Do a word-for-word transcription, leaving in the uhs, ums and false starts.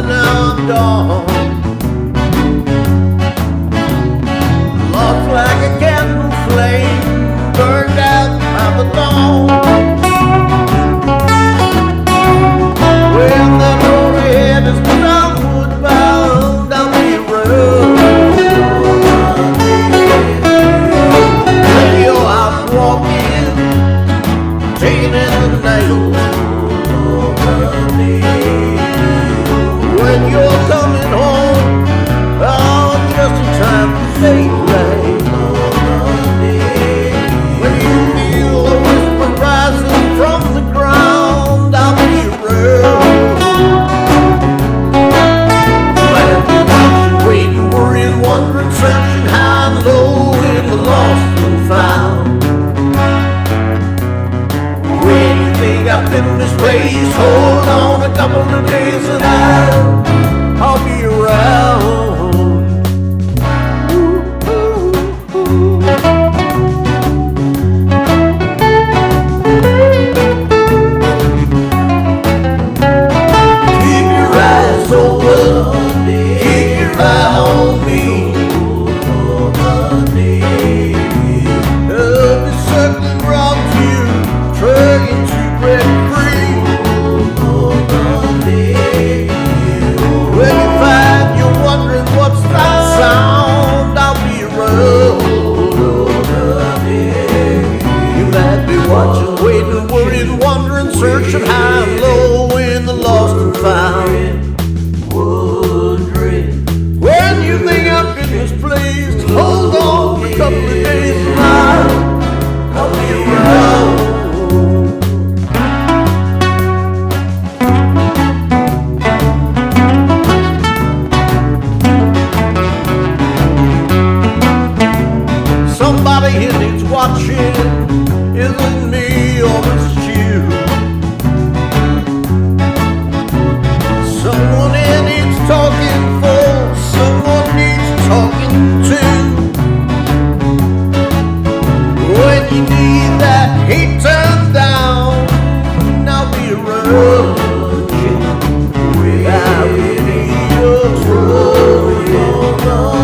but now I'm dawn. Lost like a candle flame, burned out by the dawn. When the road ahead is downward bound down the road, when you're out walking, taking in the nails, when you're coming home, oh, just in time to say right. When you feel a whisper rising from the ground down the road, when you're watching, waiting, worrying, wondering, searching high and low in the lost and found. When you think I've been this place, hold on a couple of days and I'll, I'll be around. Watching, waiting, worried, wondering, searching high and low in the lost and found. When you think I've been misplaced, hold on a couple of days and I'll, I'll be around. Somebody here needs watching. Is it me or is it you? Someone here needs talking for, someone needs talking to. When you need that heat turned down, I'll be around. I'll be around.